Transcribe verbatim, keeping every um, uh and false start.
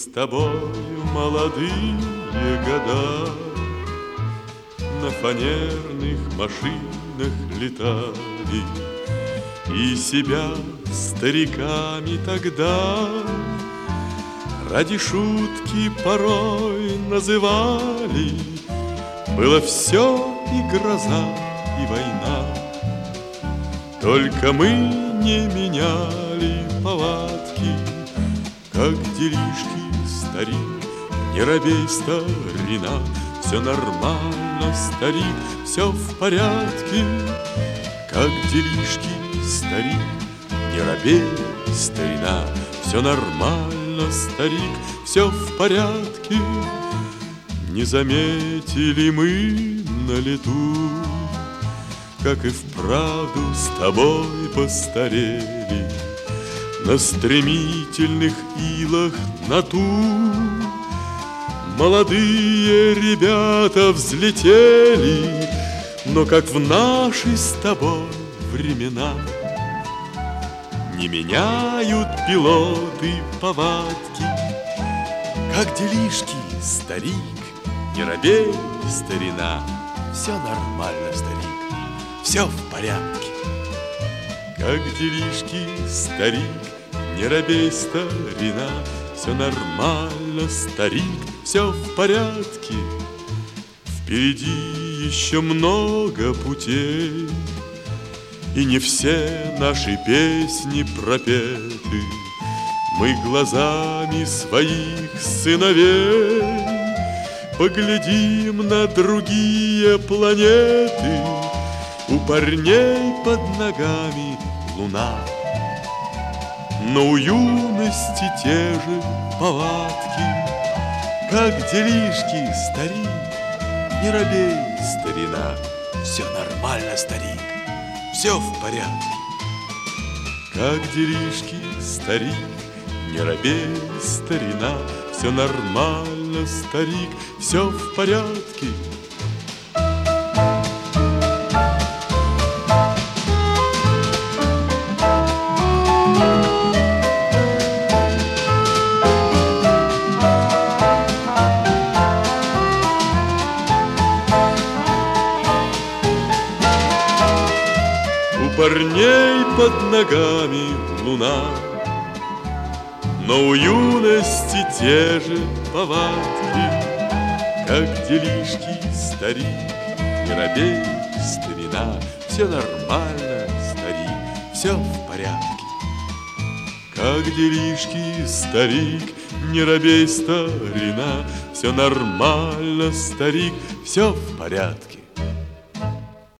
тобою молодые года на фанерных машинах летали, и себя стариками тогда ради шутки порой называли. Было все и гроза, и война, только мы не меняли повадки. Как делишки, старик, не робей, старина, все нормально, старик, все в порядке. Как делишки, старик, не робей, старина, все нормально, старик, все в порядке. Не заметили мы на лету, как и вправду с тобой постарели. На стремительных илах на ту молодые ребята взлетели, но как в наши с тобой времена не меняют пилоты повадки. Как делишки, старик, не робей, старина, все нормально, старик, все в порядке. Как делишки, старик, не робей, старина, все нормально, старик, все в порядке. Впереди еще много путей, и не все наши песни пропеты. Мы глазами своих сыновей поглядим на другие планеты. У парней под ногами луна, но у юности те же повадки. Как делишки, старик, не робей, старина, все нормально, старик, все в порядке. Как делишки, старик, не робей, старина, все нормально, старик, все в порядке. У парней под ногами луна, но у юности те же повадки. Как делишки, старик, не робей, старина, все нормально, старик, все в порядке. Как делишки, старик, не робей, старина, все нормально, старик, все в порядке.